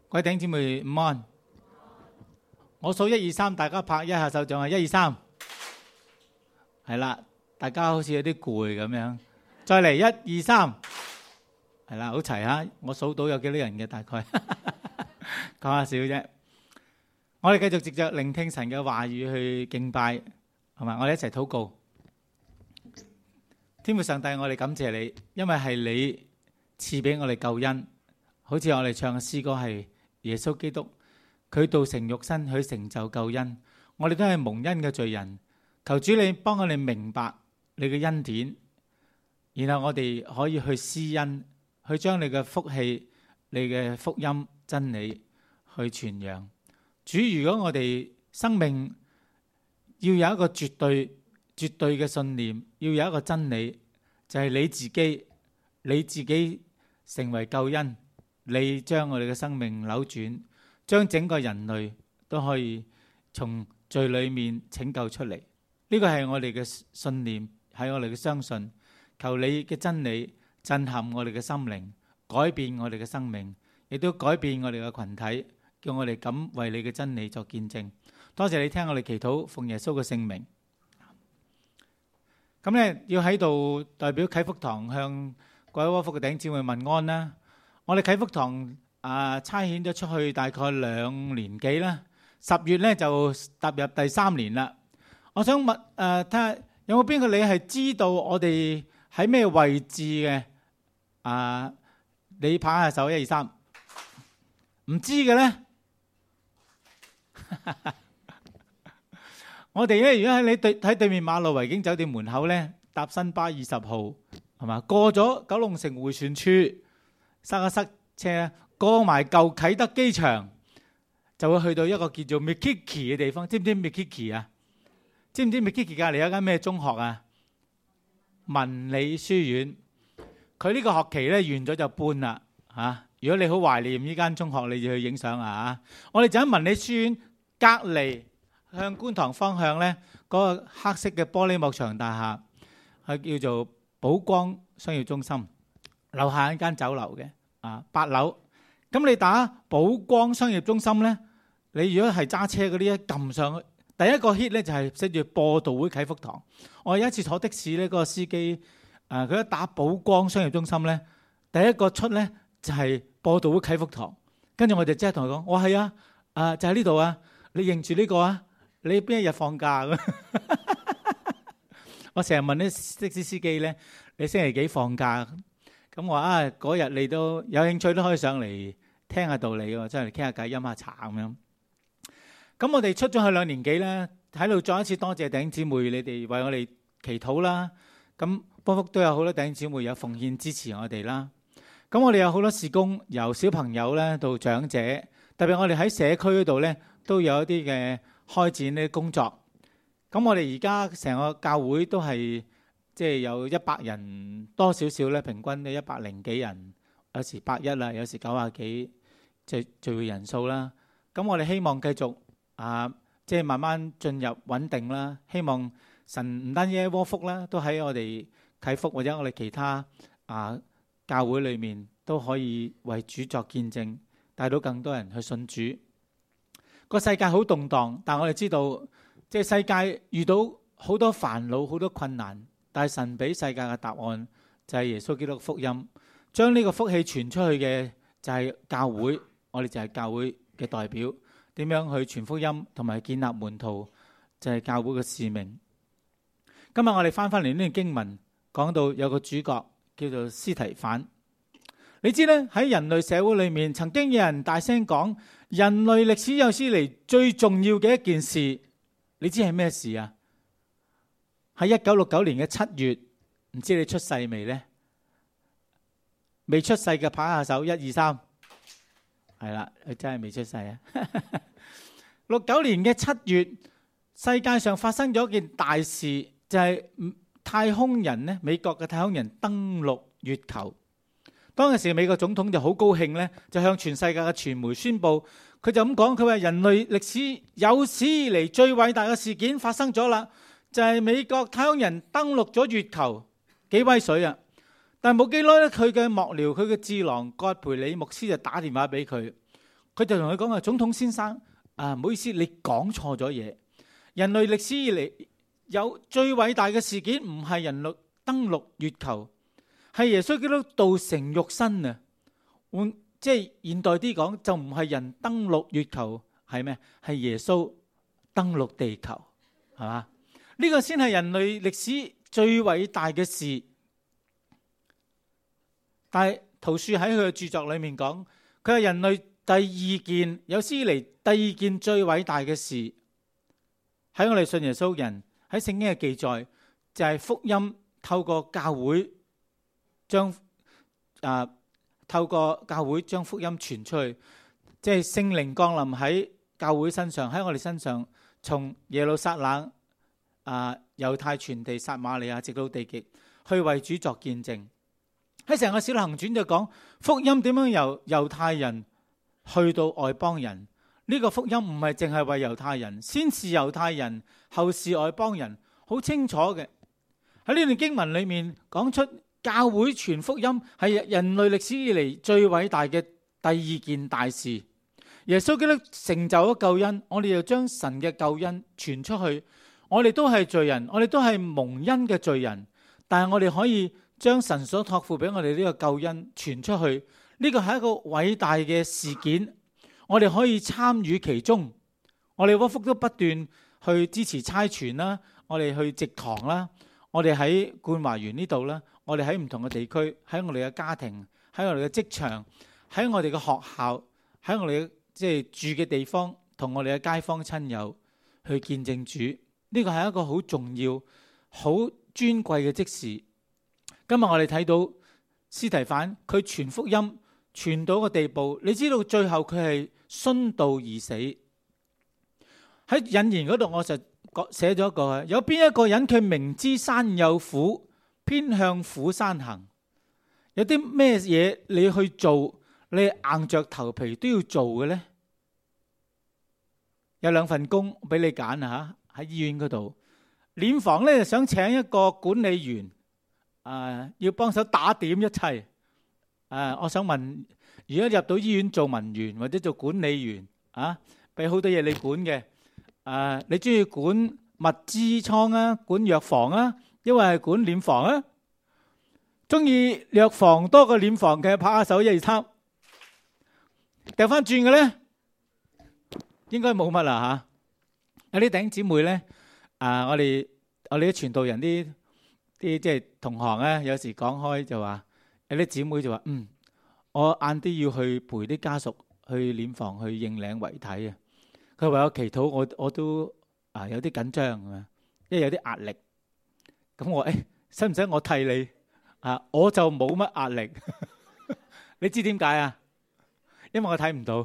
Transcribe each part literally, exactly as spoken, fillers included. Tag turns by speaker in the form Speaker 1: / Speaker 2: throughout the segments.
Speaker 1: 各位弟兄姊妹午安。我數一二三，大家拍一下手掌啊！一二三，係啦，大家好似有啲攰咁樣。再嚟一二三，係啦，好齊嚇。我數到有幾多人嘅大概，講下笑啫。我哋繼續藉著聆聽神嘅話語去敬拜，係嘛？我哋一齊禱告。天父上帝，我哋感謝你，因為係你賜俾我哋救恩，好似我哋唱嘅詩歌係耶穌基督，佢道成肉身去成就救恩。我哋都係蒙恩嘅罪人，求主你幫我哋明白你嘅恩典，然後我哋可以去施恩，去將你嘅福氣、你嘅福音真理去傳揚。主，如果我哋生命要有一個絕對、絕對嘅信念，要有一個真理，就係你自己，你自己成為救恩，你將我哋嘅生命扭轉，將整個人類都可以從罪裏面拯救出嚟。呢個係我哋嘅信念，係我哋嘅相信。求你嘅真理震撼我哋嘅心靈，改變我哋嘅生命，亦都改變我哋嘅群體，叫我哋敢為你嘅真理作見證。多謝你聽我哋祈禱，奉耶穌嘅聖名。咁咧，要喺度代表啟福堂向各位窩福嘅弟兄姊妹問安啦。我哋啟福堂啊差遣咗出去大概兩年幾啦，十月咧就踏入第三年啦。我想問誒，睇下有冇邊個你係知道我哋喺咩位置嘅？啊，你拍下手，一二三。唔知嘅咧，我哋咧，如果喺你對喺對面馬路維景酒店門口咧，搭新巴二十號係嘛？過咗九龍城迴旋處，塞一塞車，過埋舊啟德機場，就會去到一個叫做 Mikiki 嘅地方。知唔知 Mikiki 啊？知唔知 Mikiki 隔離有間咩中學啊？文理書院。佢呢個學期咧完咗就搬啦嚇。如果你好懷念呢間中學，你就去影相啊！我哋就喺文理書院隔離，向觀塘方向咧，嗰個黑色嘅玻璃幕牆大廈係叫做寶光商業中心，樓下一間酒樓嘅啊，八樓。咁你打寶光商業中心咧，你如果係揸車嗰啲，一撳上去，第一個 hit 咧就係寫住播道會啟福堂。我有一次坐的士咧，嗰個司機啊，佢一打寶光商業中心咧，第一個出咧就係播道會啟福堂。跟住我就即刻同佢講：我係啊，啊就喺呢度啊，你認住呢個啊？你邊一日放假咁？我成日問啲的士司機咧，你星期幾放假？咁我話啊，嗰日你都有興趣都可以上嚟聽下道理喎，真係傾下偈、飲下茶咁樣。咁我哋出咗去兩年幾咧，喺度再一次多謝弟兄姊妹，你哋為我哋祈禱啦。咁波福都有好多弟兄姊妹有奉獻支持我哋啦。咁我哋有好多事工，由小朋友咧到長者，特別我哋喺社區嗰度咧都有一啲嘅開展呢啲工作。咁我哋而家成個教會都係即係有一百人多少少咧，平均都一百零幾人，有時百一啦，有時九啊幾，即係聚會人數啦。咁我哋希望繼續啊，即係慢慢進入穩定啦。希望神唔單止喺窩福啦，都喺我哋啟福或者我哋其他啊教會裏面都可以為主作見證，帶到更多人去信主。個世界好動盪，但我哋知道，即係世界遇到好多煩惱、好多困難，但係神俾世界嘅答案就係耶穌基督福音，將呢個福氣傳出去嘅就係教會，我哋就係教會嘅代表，點樣去傳福音同埋建立門徒，就係教會嘅使命。今日我哋翻翻嚟呢段經文，講到有個主角叫做司提反。你知咧，喺人類社會裏面，曾經有人大聲講，人類歷史有史嚟最重要嘅一件事，你知係咩事啊？喺一九六九年嘅七月，唔知你出世未呢？未出世嘅拍下手，一二三，係啦，佢真係未出世啊！六九年嘅七月，世界上發生咗一件大事，就係太空人呢，美國嘅太空人登陸月球。當時美國總統就好高興咧，就向全世界嘅傳媒宣佈，佢就咁講，佢話人類歷史有史以嚟最偉大嘅事件發生咗啦，就係美國太空人登陸咗月球，幾威水啊！但係冇幾耐咧，佢嘅幕僚，佢嘅智囊葛培理牧師就打電話俾佢， 佢就同佢講話，總統先生啊，唔好意思，你講錯咗嘢。人類歷史以嚟有最偉大嘅事件，唔係人類登陸月球，係耶穌基督道成肉身啊！換即係現代啲講，就唔係人登陸月球，係咩？係耶穌登陸地球，係嘛？呢個先係人類歷史最偉大嘅事。但係陶恕喺佢嘅著作裏面講，佢係人類第二件有史以嚟第二件最偉大嘅事。喺我哋信耶穌人喺聖經嘅記載，就係、是、福音透過教會將啊透過教會將福音傳出去，即係聖靈降臨喺教會身上，喺我哋身上，從耶路撒冷啊猶太全地撒瑪利亞直到地極，去為主作見證。喺成個使徒行傳就講福音點樣由猶太人去到外邦人。呢、這個福音唔係淨係為猶太人，先是猶太人，後是外邦人，好清楚嘅。喺呢段經文裏面講出教會傳福音係人類歷史以嚟最偉大嘅第二件大事。耶穌基督成就咗救恩，我哋就將神嘅救恩傳出去。我哋都係罪人，我哋都係蒙恩嘅罪人，但係我哋可以將神所託付俾我哋呢個救恩傳出去。呢個係一個偉大嘅事件。我哋可以參與其中，我哋屈福都不斷去支持差傳啦，我哋去植堂啦，我哋喺冠華園呢度啦，我哋喺唔同嘅地區，喺我哋嘅家庭，喺我哋嘅職場，喺我哋嘅學校，喺我哋嘅即係住嘅地方，同我哋嘅街坊親友去見證主。呢個係一個好重要、好尊貴嘅職事。今日我哋睇到司提反佢傳福音傳到個地步，你知道最後佢係殉道而死。喺引言嗰度我就寫咗一個，有邊一個人佢明知山有虎，偏向虎山行？有啲咩嘢你去做，你硬着頭皮都要做嘅呢？有兩份工俾你揀啊！吓，喺醫院嗰度，殮房咧就想請一個管理員，啊，要幫手打點一切。啊，我想問，如果入到醫院做文員或者做管理員，啊，俾好多嘢你管嘅，啊，你中意管物資倉啊，管藥房啊，因為係管殮房啊？中意藥房多過殮房嘅，拍下手，一二三。掉翻轉嘅咧，應該冇乜啦吓。有啲弟兄姊妹咧，啊，我哋我哋啲傳道人啲啲即係同行咧，有時講開就話。有啲姊妹就話：嗯，我晏啲要去陪啲家屬去殮房去認領遺體啊。佢話我祈禱，我我都啊有啲緊張啊，因為有啲壓力。咁我誒，使唔使我替你啊？我就冇乜壓力。你知點解啊？因為我睇唔到。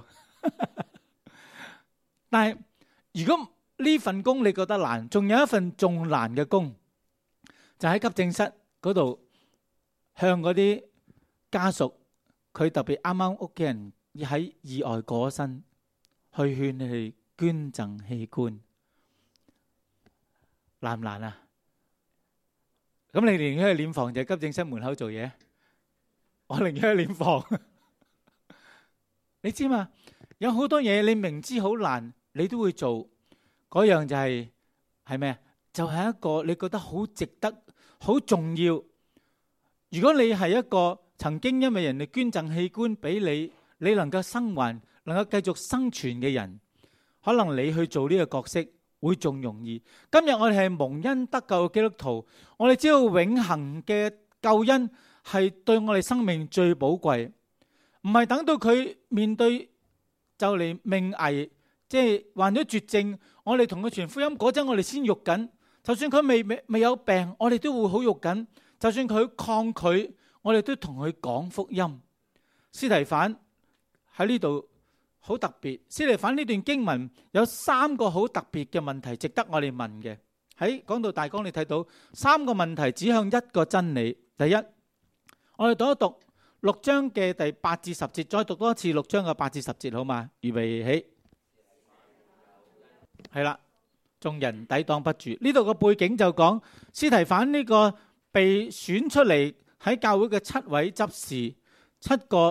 Speaker 1: 但係如果呢份工你覺得難，仲有一份仲難嘅工，就喺急症室嗰度向嗰啲家屬，佢特別啱啱屋企人喺意外過身，去勸你哋捐贈器官，難唔難啊？咁你寧願去殮房就係急症室門口做嘢，我寧願去殮房。你知嘛？有好多嘢你明知好難，你都會做。嗰樣就係係咩？就係一個你覺得好值得、好重要。如果你係一個曾經因為人哋捐贈器官俾你，你能夠生還、能夠繼續生存嘅人，可能你去做呢個角色會仲容易。今日我哋係蒙恩得救嘅基督徒，我哋知道永恆嘅救恩係對我哋生命最寶貴，唔係等到佢面對就嚟命危，即係患咗絕症，我哋同佢傳福音嗰陣，我哋先喐緊。就算佢未未未有病，我哋都會好喐緊。就算佢抗拒，我哋都同佢講福音。司提反喺呢度好特別。司提反呢段經文有三個好特別嘅問題值得我哋問嘅。喺講道大綱你睇到三個問題指向一個真理。第一，我哋讀一讀六章嘅第八至十節，再讀多一次六章嘅八至十節好嘛？預備起，係啦，眾人抵擋不住。呢度個背景就講司提反呢個被選出嚟喺教會嘅七位執事，七個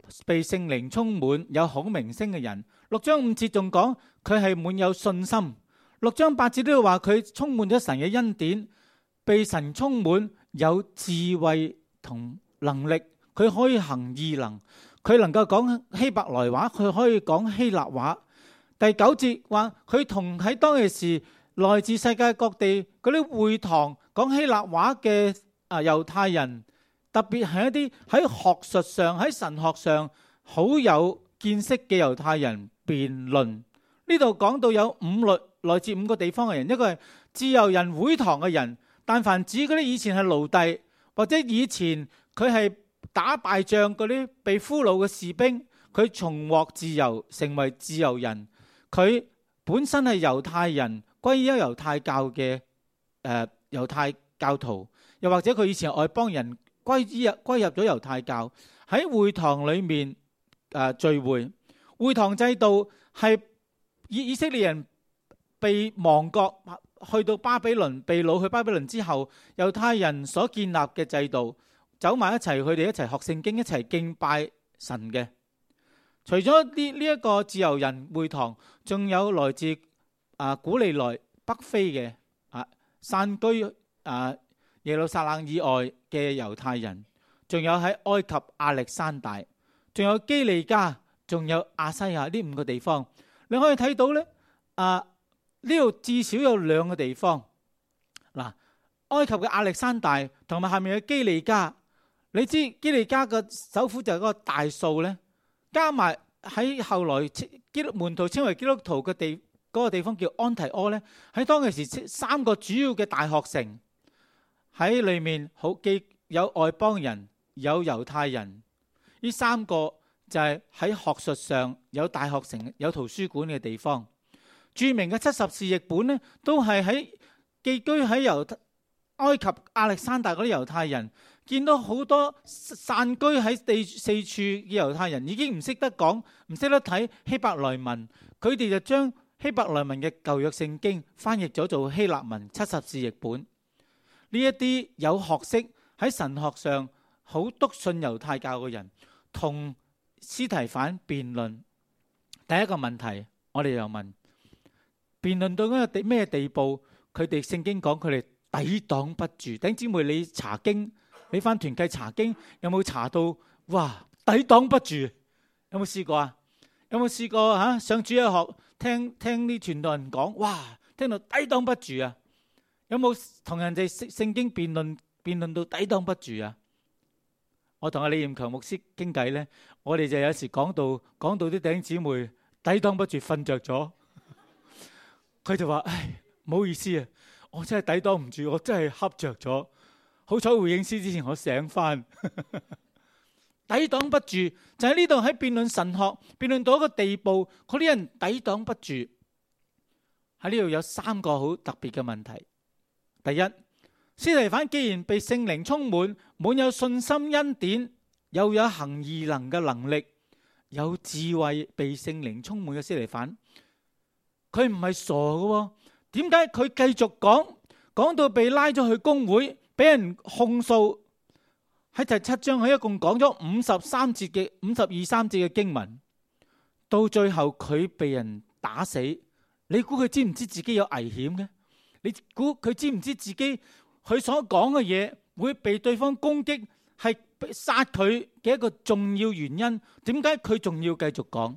Speaker 1: 被聖靈充滿有好名聲嘅人。六章五節仲講佢係滿有信心。六章八節都要話佢充滿咗神嘅恩典，被神充滿有智慧同能力，佢可以行異能，佢能夠講希伯來話，佢可以講希臘話。第九節話佢同喺當其時來自世界各地嗰啲會堂講希臘話嘅啊猶太人，特別係一啲喺學術上喺神學上好有見識嘅猶太人辯論。呢度講到有五類來自五個地方嘅人，一個係自由人會堂嘅人，但凡指嗰啲以前係奴隸或者以前佢係打敗仗嗰啲被俘虜嘅士兵，佢重獲自由成為自由人，佢本身係猶太人歸依猶太教嘅誒、呃、猶太教徒，又或者佢以前係外邦人歸依歸入咗猶太教，喺會堂裏面誒、呃、聚會。會堂制度係以以色列人被亡國去到巴比倫，被擄去巴比倫之後，猶太人所建立嘅制度，走埋一齊，佢哋一齊學聖經，一齊敬拜神嘅。除咗呢呢一個自由人會堂，仲有來自啊古利奈北非嘅啊散居啊耶路撒冷以外嘅猶太人，仲有喺埃及亞歷山大，仲有基利家，仲有亞西亞呢五個地方，你可以睇到咧啊呢度至少有兩個地方嗱，埃及嘅亞歷山大同埋下面嘅基利家，你知基利家嘅首府就係嗰個大數咧。加埋喺後來基督門徒稱為基督徒嘅地嗰個地方叫安提阿咧，喺當其時三個主要嘅大學城喺裏面，好既有外邦人有猶太人，呢三個就係喺學術上有大學城有圖書館嘅地方。著名嘅七十士譯本呢，都係喺寄居喺猶埃及亞歷山大嗰啲猶太人。見到好多散居喺地四處嘅猶太人已經唔識得講，唔識得睇希伯來文，佢哋就將希伯來文嘅舊約聖經翻譯咗做希臘文七十士譯本。呢一啲有學識喺神學上好篤信猶太教嘅人，同司提反辯論。第一個問題，我哋又問：辯論到嗰個咩地步？佢哋聖經講佢哋抵擋不住。弟兄姊妹，你查經？你翻團契查經有冇查到？哇，抵擋不住，有冇試過啊？有冇試過吓、啊、上主日學聽聽啲傳道人講？哇，聽到抵擋不住啊！有冇同人哋聖經辯論辯論到抵擋不住啊？我同阿李彥強牧師傾偈咧，我哋就有時講到講到啲弟兄姊妹抵擋不住瞓着咗，佢就話：唉，唔好意思啊，我真係抵擋唔住，我真係恰着咗。好彩回應師之前我醒翻，抵擋不住就喺呢度喺辯論神學，辯論到一個地步，嗰啲人抵擋不住。喺呢度有三個好特別嘅問題。第一，司提反既然被聖靈充滿，滿有信心恩典，又有行異能嘅能力，有智慧，被聖靈充滿嘅司提反，佢唔係傻嘅，點解佢繼續講，講到被拉咗去公會？俾人控訴，喺第七章，佢一共講咗五十三節嘅五十二三節嘅經文，到最後佢被人打死。你估佢知唔知自己有危險嘅？你估佢知唔知自己佢所講嘅嘢會被對方攻擊，係殺佢嘅一個重要原因？點解佢仲要繼續講？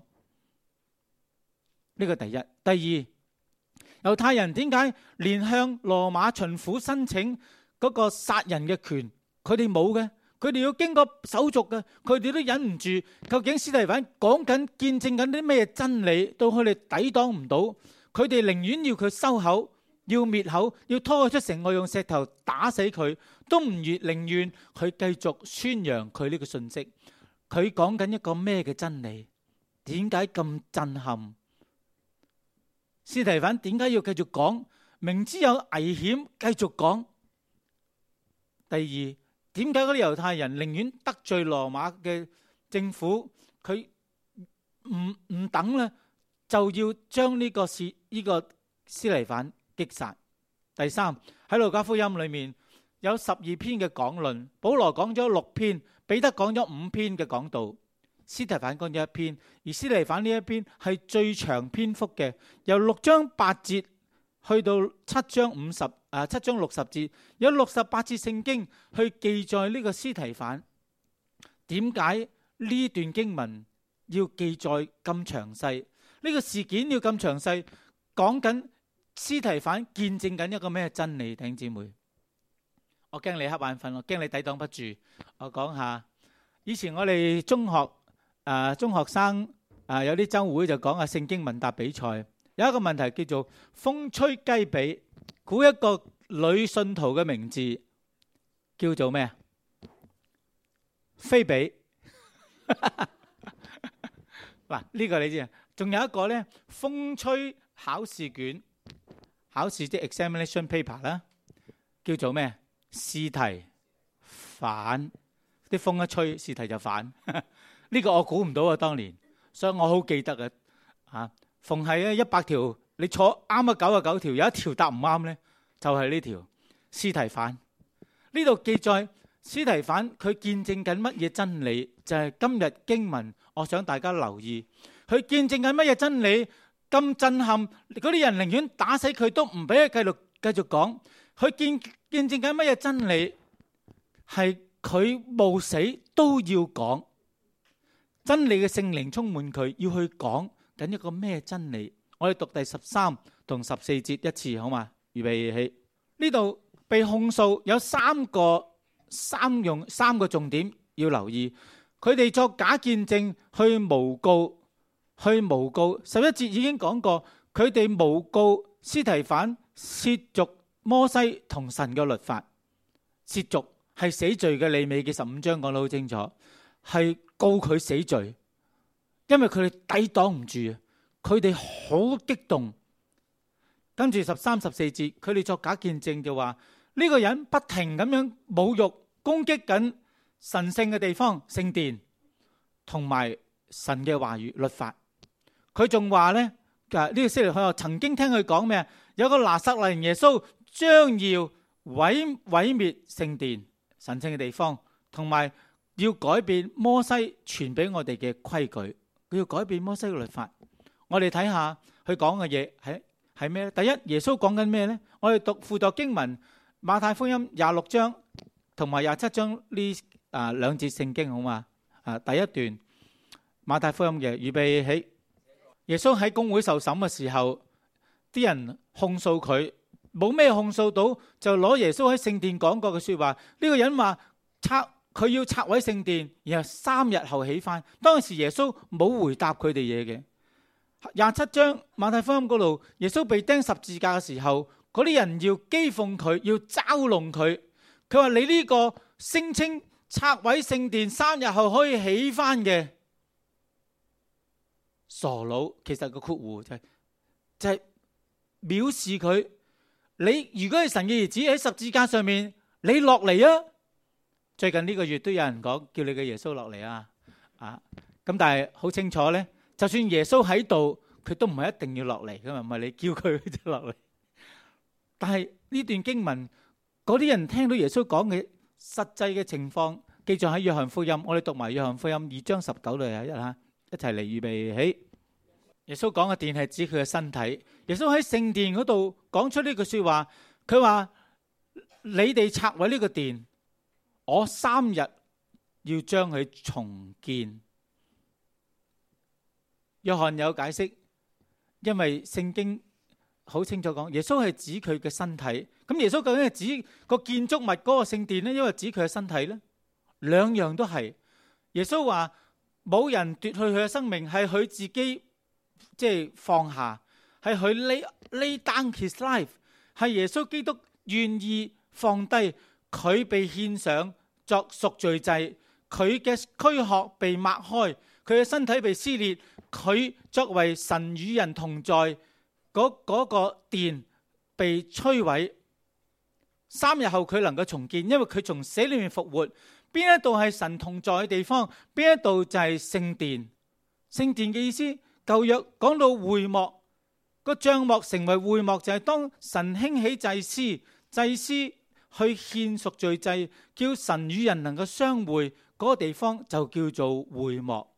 Speaker 1: 呢個第一。第二，猶太人點解連向羅馬巡撫申請嗰個殺人嘅權，佢哋冇嘅，佢哋要經過手續嘅，佢哋都忍唔住。究竟司提反講緊、見證緊啲咩真理，到佢哋抵擋唔到，佢哋寧願要佢收口，要滅口，要拖佢出城外，用石頭打死佢，都唔願寧願佢繼續宣揚佢呢個信息。佢講緊一個咩嘅真理？點解咁震撼？司提反點解要繼續講？明知有危險，繼續講。第二，點解嗰啲猶太人寧願得罪羅馬嘅政府，佢唔唔等咧，就要將呢個司呢個司提反擊殺？第三，喺路加福音裏面有十二篇嘅講論，保羅講咗六篇，彼得講咗五篇嘅講道。 司提反講咗一篇，而司提反呢一篇係最長篇幅嘅，由六章八節去到七章五十啊七章六十節，有六十八節聖經去記載呢個司提反。點解呢段經文要記載咁詳細？呢、這個事件要咁詳細，講緊司提反見證緊一個咩真理？弟兄姊妹，我驚你瞌眼瞓，我驚你抵擋不住。我講下，以前我哋中學誒、呃、中學生誒、呃、有啲週會就講下聖經問答比賽，有一個問題叫做風吹雞髀，估一個女信徒嘅名字叫做咩啊？菲比。嗱，呢個你知啊？仲有一個咧，風吹考試卷，考試即係 examination paper 啦，叫做咩？試題反。啲風一吹，試題就反。呢個我估唔到啊，當年，所以我好記得嘅。啊，逢係咧一百條，你坐啱啊九十九條，有一條答唔啱咧，就係呢條試題反。呢度記載司提反佢見證緊乜嘢真理？就係今日經文，我想大家留意，佢見證緊乜嘢真理？咁震撼，嗰啲人寧願打死佢都唔俾佢繼續繼續講。佢見見證緊乜嘢真理？係佢冒死都要講真理嘅聖靈充滿佢，要去講緊一個咩真理？我哋讀第十三同十四節一次好嘛？預備起。呢度被控訴有三個。三用三個重點要留意，佢哋作假見證去誣告，去誣告。十一節已經講過，佢哋誣告司提反褻瀆摩西同神嘅律法。褻瀆係死罪嘅，利未記十五章講得好清楚，係告佢死罪，因為佢哋抵擋唔住，佢哋好激動。跟住十三十四節，佢哋作假見證就話呢個人不停咁樣侮辱。攻擊緊神聖嘅地方聖殿同埋神嘅話語律法。佢仲話咧，呢個司提反曾經聽佢講咩？有個拿撒勒人耶穌將要毀毀滅聖殿神聖嘅地方，同埋要改變摩西傳俾我哋嘅規矩。佢要改變摩西嘅律法。我哋睇下佢講嘅嘢係係咩咧？第一，耶穌講緊咩咧？我哋讀輔助經文馬太福音廿六章。同埋廿七章呢啊兩節聖經好嘛？啊第一段馬太福音嘅預備起，耶穌喺公會受審嘅時候，啲人控訴佢，冇咩控訴到，就攞耶穌喺聖殿講過嘅說話。呢、這個人話拆佢要拆毀聖殿，然後三日後起翻。當時耶穌冇回答佢哋嘢嘅。廿七章馬太福音嗰度，耶穌被釘十字架嘅時候，嗰啲人要譏諷佢，要嘲弄佢。佢話你呢個聲稱拆毀聖殿三日後可以起翻嘅傻佬，其實個括弧就係、是、就係、是、藐視佢。你如果係神嘅兒子喺十字架上面，你落嚟啊！最近呢個月都有人講叫你嘅耶穌落嚟啊！啊咁，但係好清楚咧，就算耶穌喺度，佢都唔係一定要落嚟噶嘛，唔係你叫佢就落嚟。但係呢段經文。嗰啲人聽到耶穌講嘅實際嘅情況，記載喺約翰福音。我哋讀埋約翰福音二章十九到廿一吓，一齊嚟預備起。耶穌講嘅殿係指佢嘅身體。耶穌喺聖殿嗰度講出呢句說話，佢話：你哋拆毀呢個殿，我三日要將佢重建。約翰有解釋，因為聖經好清楚講，耶穌係指佢嘅身體。咁耶穌究竟係指個建築物嗰個聖殿呢？因為指佢嘅身體呢？兩樣都係。耶穌話冇人奪去佢嘅生命，係佢自己即係放下，係佢 lay lay down his life， 係耶穌基督願意放低，佢被獻上作贖罪祭，佢嘅軀殼被擘開，佢嘅身體被撕裂，佢作為神與人同在嗰嗰、嗰個殿被摧毀。三日後佢能夠重建，因為佢從死裏面復活。邊一度係神同在嘅地方，邊一度就係聖殿。聖殿嘅意思，舊約講到會幕，個帳幕成為會幕，就係當神興起祭司，祭司去獻贖罪祭，叫神與人能夠相會，嗰個地方就叫做會幕。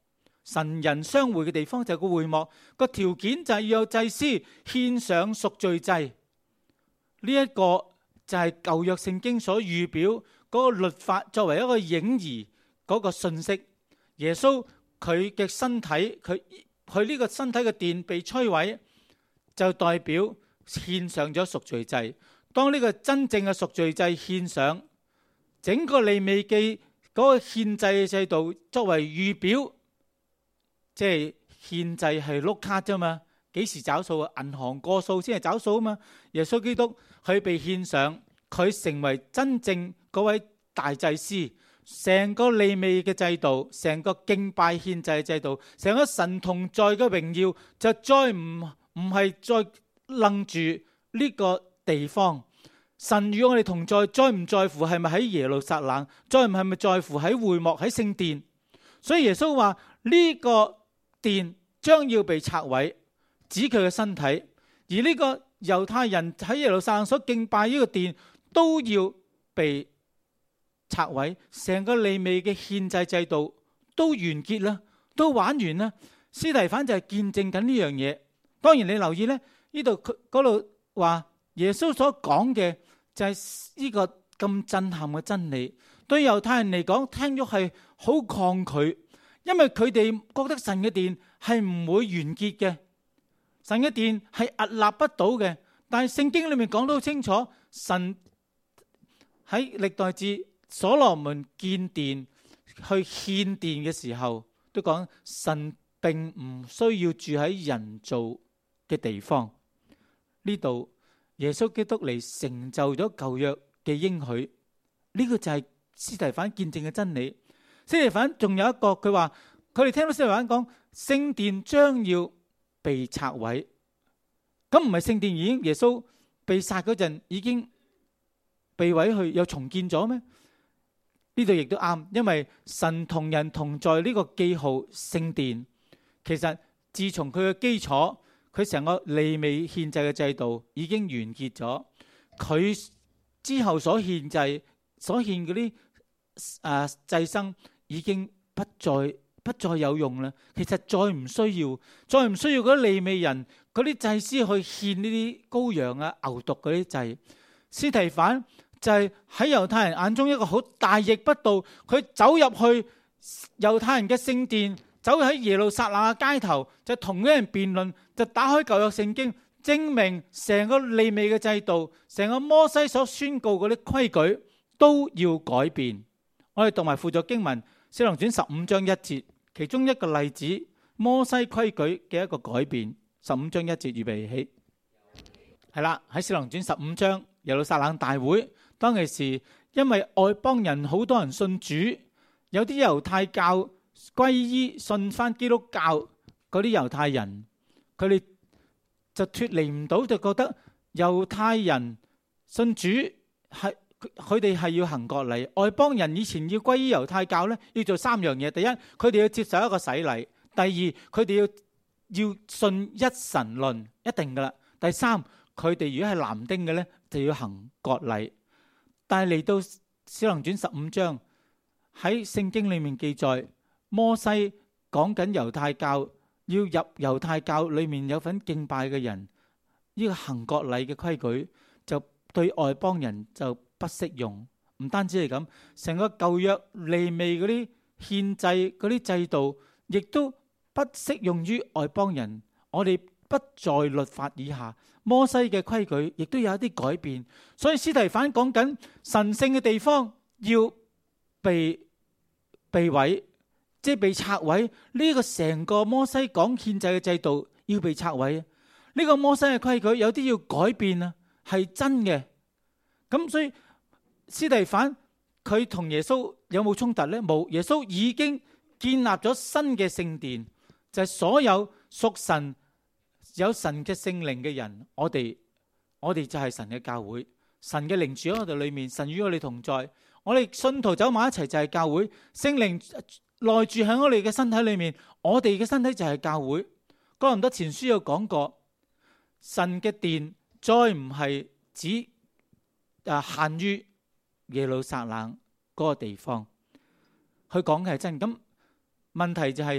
Speaker 1: 神人相會嘅地方，就係個會幕。個條件就係要有祭司獻上贖罪祭。呢一個就係舊約聖經所預表嗰個律法作為一個影兒嗰個信息。耶穌佢嘅身體，佢佢呢個身體嘅殿被摧毀，就代表獻上咗贖罪祭。當呢個真正嘅贖罪祭獻上，整個利未記嗰個獻祭嘅制度作為預表，即係獻祭係碌卡啫嘛，幾時找數啊？銀行過數先係找數啊嘛。耶穌基督佢被獻上，佢成為真正嗰位大祭司。成個利未嘅制度，成個敬拜獻祭嘅制度，成個神同在嘅榮耀，就再唔唔係再楞住呢個地方。神與我哋同在，在唔在乎係咪喺耶路撒冷，在唔係咪在乎喺會幕喺聖殿。所以耶穌話呢個殿將要被拆毀，指佢嘅身體。而呢個猶太人喺耶路撒冷所敬拜呢個殿都要被拆毀，成個利未嘅獻祭制度都完結啦，都玩完啦。司提反就係見證緊呢樣嘢。當然你留意咧，呢度佢嗰度話耶穌所講嘅就係呢個咁震撼嘅真理，對猶太人嚟講聽咗係好抗拒，因為佢哋覺得神嘅殿係唔會完結嘅，神嘅殿係屹立不倒嘅。但係聖經裏面講得好清楚，神喺歷代志所羅門建殿去獻殿嘅時候，都講神並唔需要住喺人造嘅地方。呢度耶穌基督嚟成就咗舊約嘅應許，呢個就係司提反見證嘅真理。司提反仲有一個，佢話佢哋聽到司提反講聖殿將要被拆毀，咁唔係聖殿已經耶穌被殺嗰陣已經被毀去又重建咗咩？呢度亦都啱，因為神同人同在呢個記號聖殿，其實自從佢嘅基礎，佢成個利未獻祭嘅制度已經完結咗，佢之後所獻祭所獻嗰啲誒祭牲已經不再不再有用啦。其實再唔需要，再唔需要嗰啲利未人嗰啲祭司去獻呢啲羔羊啊、牛犢嗰啲祭。司提反就係喺猶太人眼中一個好大逆不道，佢走入去猶太人嘅聖殿，走喺耶路撒冷嘅街頭，就同啲人辯論，就打開舊約聖經，證明成個利未嘅制度，成個摩西所宣告嗰啲規矩都要改變。我哋讀埋輔助經文《使徒行傳》十五章一節，其中一個例子，摩西規矩嘅一個改變。十五章一節預備起，係啦，喺《使徒行傳》十五章耶路撒冷大會。當其時，因為外邦人好多人信主，有啲猶太教歸依信翻基督教嗰啲猶太人，佢哋就脫離唔到，就覺得猶太人信主係佢哋係要行割禮。外邦人以前要歸依猶太教咧，要做三樣嘢：第一，佢哋要接受一個洗禮；第二，佢哋要要信一神論，一定噶啦；第三，佢哋如果係男丁嘅咧，就要行割禮。但係嚟到《使徒行傳》十五章，喺聖經裏面記載，摩西講緊猶太教要入猶太教裏面有份敬拜嘅人，呢個行割禮嘅規矩就對外邦人就不適用。唔單止係咁，成個舊約利未嗰啲獻祭嗰啲制度，亦都不適用於外邦人。我哋不在律法以下。摩西嘅規矩亦都有一啲改變，所以司提反講緊神聖嘅地方要被被毀，即係被拆毀。呢、這個成個摩西講獻祭嘅制度要被拆毀。呢、這個摩西嘅規矩有啲要改變啊，係真嘅。咁所以司提反佢同耶穌有冇衝突呢？冇。耶穌已經建立咗新嘅聖殿，就係、是、所有屬神有神嘅聖靈嘅人，我哋我哋就係神嘅教會，神嘅靈住喺我哋裏面，神與我哋同在，我哋信徒走埋一齊就係教會，聖靈內住喺我哋嘅身體裏面，我哋嘅身體就係教會。哥林多前書有講過，神嘅殿再唔係只啊限於耶路撒冷嗰個地方，佢講嘅係真。咁問題就係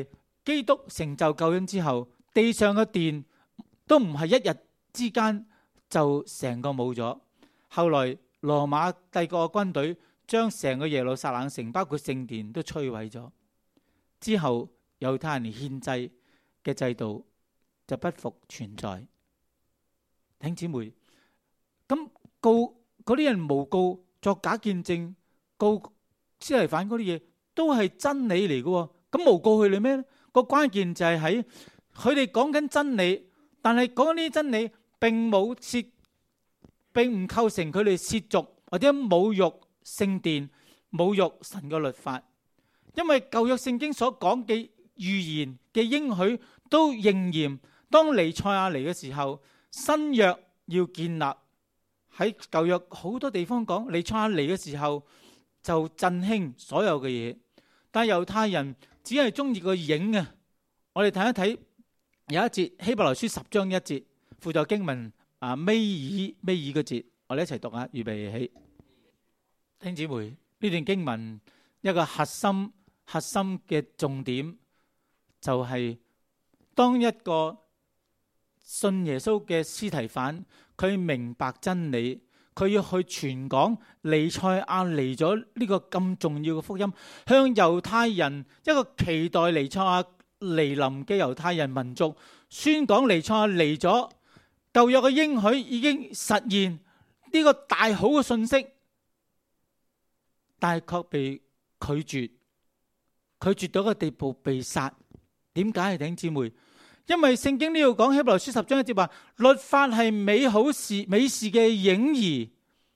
Speaker 1: 基督成就救恩之後，地上嘅殿都唔係一日之間就成個冇咗。後來羅馬帝國嘅軍隊將成個耶路撒冷城包括聖殿都摧毀咗，之後猶太人獻祭嘅制度就不復存在。弟兄姊妹，咁告嗰啲人誣告作假見證告司提反嗰啲嘢都係真理嚟嘅，咁誣告佢哋咩咧？個關鍵就係喺佢哋講緊真理，但係講緊呢啲真理並冇褻，並唔構成佢哋褻瀆或者侮辱聖殿、侮辱神嘅律法。因為舊約聖經所講嘅預言嘅應許都應驗。當彌賽亞嚟嘅時候，新約要建立，喺舊約好多地方講彌賽亞嚟嘅時候就振興所有嘅嘢，但係猶太人只係中意個影啊！我哋睇一睇有一節希伯來書十章一節輔助經文啊，尾二尾二個節，我哋一齊讀下，預備起。弟兄姊妹，呢段經文一個核心核心嘅重點就係當一個信耶穌嘅司提反，佢明白真理，佢要去傳講彌賽亞嚟咗呢個咁重要嘅福音，向猶太人，一個期待彌賽亞嚟臨嘅猶太人民族宣講彌賽亞嚟咗，舊約嘅應許已經實現，呢個大好嘅信息，但係卻被拒絕，拒絕到個地步被殺。點解啊，弟兄姊妹？因為聖經呢度講希伯來書十章一節話，律法係美好事美事嘅影兒。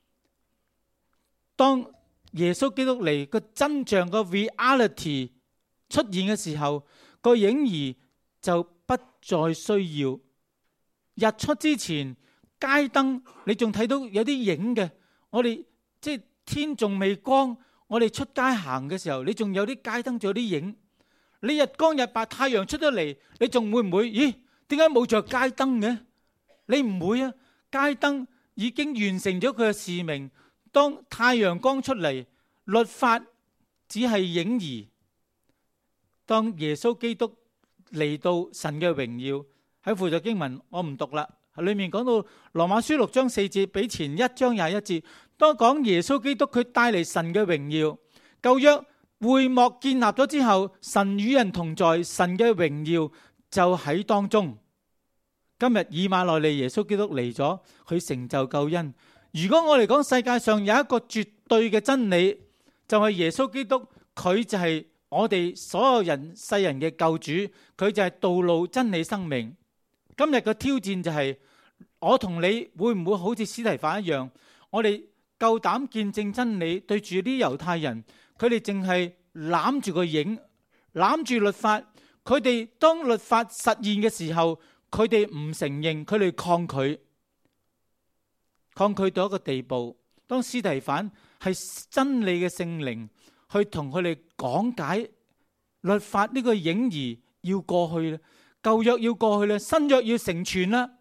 Speaker 1: 當耶穌基督嚟個真相個 reality 出現嘅時候，個影兒就不再需要。日出之前，街燈你仲睇到有啲影嘅。我哋即係天仲未光，我哋出街行嘅時候，你仲有啲街燈，仲有啲影。你日光日白，太陽出咗嚟，你仲會唔會？咦，點解冇着街燈嘅？你唔會啊！街燈已經完成咗佢嘅使命。當太陽光出嚟，律法只係影兒。當耶穌基督嚟到神嘅榮耀，喺輔助經文我唔讀啦，裏面講到羅馬書六章四節，比前一章廿一節，當講耶穌基督佢帶嚟神嘅榮耀，舊約會幕建立咗之後，神與人同在，神嘅榮耀就喺當中。今日以馬內利耶穌基督嚟咗，佢成就救恩。如果我哋講世界上有一個絕對嘅真理，就係耶穌基督，佢就係我哋所有人世人嘅救主，佢就係道路、真理、生命。今日嘅挑戰就係我同你會唔會好似司提反一樣，我哋夠膽見證真理，對住啲猶太人，佢哋淨係攬住個影，攬住律法。佢哋當律法實現嘅時候，佢哋唔承認，佢哋抗拒，抗拒到一個地步。當司提反係真理嘅聖靈去同佢哋講解律法，呢個影兒要過去啦，舊約要過去啦，新約要成全啦，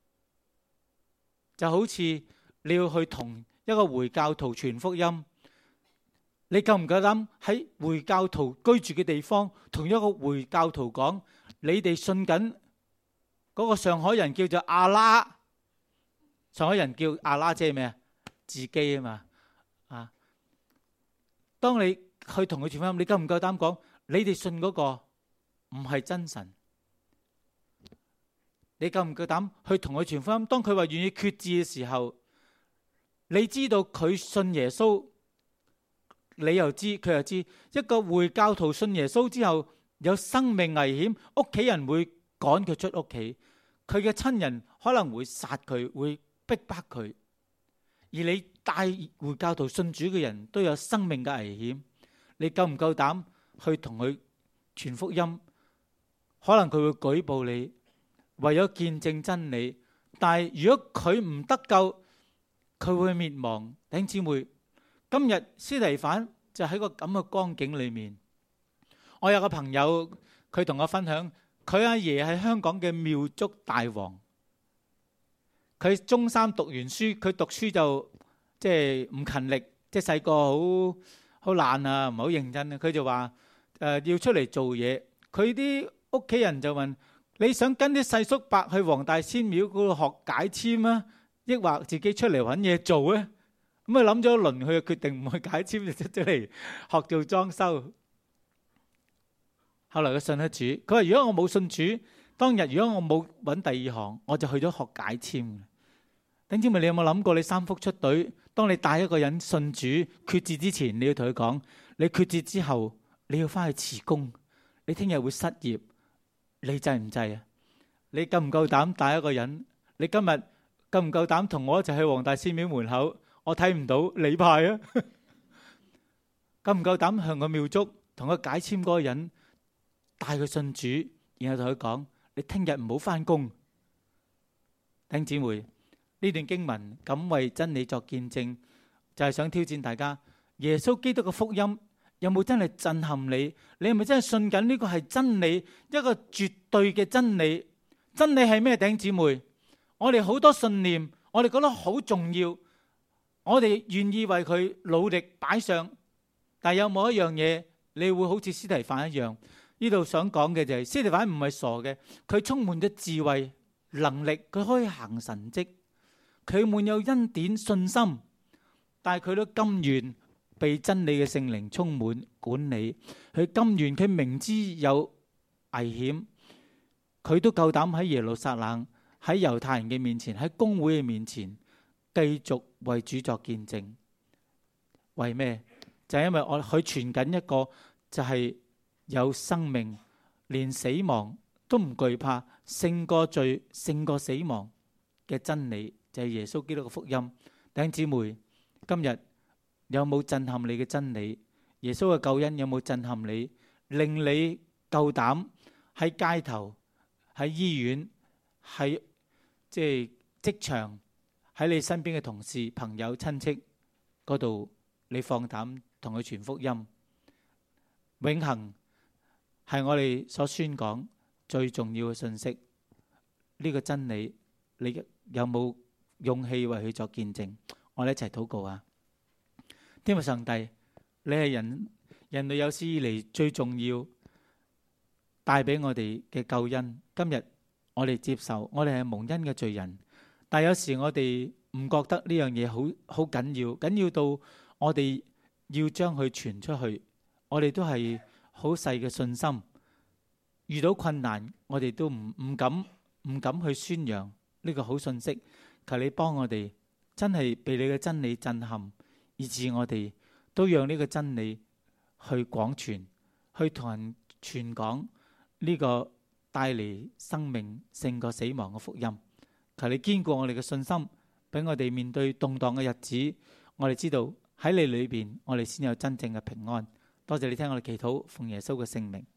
Speaker 1: 就好似你要去同一個回教徒傳福音，你夠唔夠膽喺回教徒居住嘅地方同一個回教徒講，你哋信緊嗰個上海人叫做阿拉，上海人叫阿拉即係咩啊？自己啊嘛啊！當你去同佢傳福音，你夠唔夠膽講你哋信嗰個唔係真神？你夠唔夠膽去同佢傳福音？當佢話願意決志嘅時候，你知道佢信耶穌，你又知佢又知，一個回教徒信耶穌之後有生命危險，屋企人會趕佢出屋企，佢嘅親人可能會殺佢，會逼迫佢。而你帶回教徒信主嘅人都有生命嘅危險，你夠唔夠膽去同佢傳福音？可能佢會舉報你，為咗見證真理。但係如果佢唔得救，佢會滅亡。弟兄姊妹，今日司提反就喺個咁嘅光景裏面。我有個朋友，佢同我分享，佢阿爺係香港嘅廟祝大王。佢中三讀完書，佢讀書就即係唔勤力，即係細個好好懶啊，唔係好認真啊。佢就話誒、呃、要出嚟做嘢。佢啲屋企人就問：你想跟啲細叔伯去黃大仙廟嗰度學解簽啊，抑或自己出嚟揾嘢做咧？咁啊諗咗一輪，佢就決定唔去解簽，就出咗嚟學做裝修。後來佢信咗主，佢話：如果我冇信主，當日如果我冇揾第二行，我就去咗學解簽。弟兄姊妹，你有冇諗過你三福出隊？當你帶一個人信主決志之前，你要同佢講：你決志之後，你要翻去辭工，你聽日會失業，你制唔制啊？你夠唔夠膽帶一個人？你今日夠唔夠膽同我一齊去黃大仙廟門口？我睇唔到，你派啊？夠唔夠膽向個廟祝同佢解簽嗰個人帶佢信主，然後同佢講：你聽日唔好翻工。弟兄姊妹，呢段經文敢為真理作見證，就係想挑戰大家：耶穌基督嘅福音有冇真係震撼你？你係咪真係信緊呢個係真理，一個絕對嘅真理？真理係咩？弟兄姊妹，我哋好多信念，我哋覺得好重要，我哋願意為佢努力擺上。但係有冇一樣嘢你會好似司提反一樣？呢度想講嘅就係司提反唔係傻嘅，佢充滿咗智慧能力，佢可以行神蹟，佢滿有恩典信心，但係佢都甘願被真理嘅聖靈充滿管理，佢甘願，佢明知有危險，佢都夠膽喺耶路撒冷，喺猶太人嘅面前，喺公會嘅面前繼續為主作見證。為咩？就係因為我佢傳緊一個就係有生命，連死亡都唔懼怕，勝過罪，勝過死亡嘅真理，就係耶穌基督嘅福音。弟兄姊妹，今日有冇震撼你嘅真理？耶穌嘅救恩有冇震撼你，令你夠膽喺街頭、喺醫院、喺即係職場、喺你身邊嘅同事、朋友、親戚嗰度，你放膽同佢傳福音？永恆係我哋所宣講最重要嘅信息。呢個真理，你有冇勇氣為佢作見證？我哋一齊禱告啊！天父上帝，你係人人類有史以嚟最重要帶俾我哋嘅救恩。今日我哋接受，我哋係蒙恩嘅罪人，但有時我哋唔覺得呢樣嘢好好緊要，緊要到我哋要將佢傳出去。我哋都係好細嘅信心，遇到困難我哋都唔唔敢唔敢去宣揚呢個好信息。求你幫我哋真係被你嘅真理震撼，以致我哋都讓呢個真理去廣傳，去同人傳講呢個帶嚟生命勝過死亡嘅福音。求你堅固我哋嘅信心，俾我哋面對動盪嘅日子，我哋知道喺你裏邊，我哋先有真正嘅平安。多謝你聽我哋祈禱，奉耶穌嘅聖名。